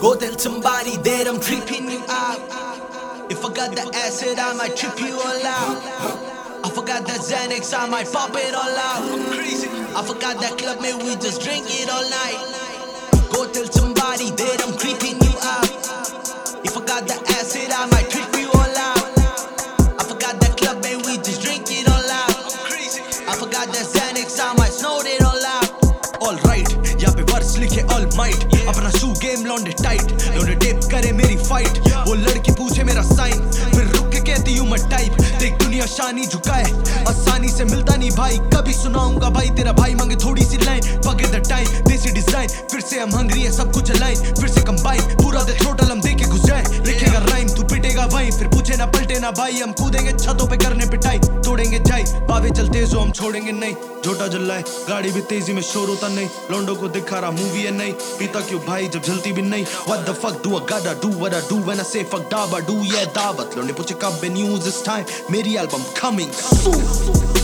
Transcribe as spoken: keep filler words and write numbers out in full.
Go tell somebody that I'm tripping you out. If I got the acid, I might trip you all out. I forgot the Xanax, I might pop it all out. I'm crazy. I forgot that club, man, we just drink it all night. Go tell somebody that I'm creeping you out. If I got the acid, I might trip you all out. I forgot that club, man, we just drink it all out. I'm crazy. I forgot that Xanax, I might snort it all out. Alright, यहाँ पे verse लिखे all might. अपना shoe game लौंडे tight, लौंडे tape करे मेरी fight. वो लड़की पूछे मेरा साइन, फिर रुक के कहती हूँ मैं टाइप. देख दुनिया शानी झुकाए, आसानी से मिलता नहीं भाई. कभी सुनाऊंगा भाई तेरा भाई मांगे थोड़ी सी line. Forget the time, desi design, फिर से हम हंग्री है सब कुछ अलाइन. फिर से कंबाइन, पूरा दे थ्रोटल हम देके घुस जाए. लिखेगा राइम, तू पिटेगा वहीं, फिर पूछे ना पलटे ना भाई. हम कूदेंगे छतों पे करने पिटाई, तोड़ेंगे जाई. पावे चलते जो हम छोड़ेंगे नहीं. झोटा जलाए, गाड़ी भी तेजी में शोर होता नहीं. लोंडो को दिखा रहा मूवी है नहीं, पीता क्यों भाई जब जलती भी नहीं. What the fuck do I gotta do what I do when I say fuck daba do? Yeah दावत लोंडे पूछे कब है न्यूज़ this time. मेरी एल्बम coming soon.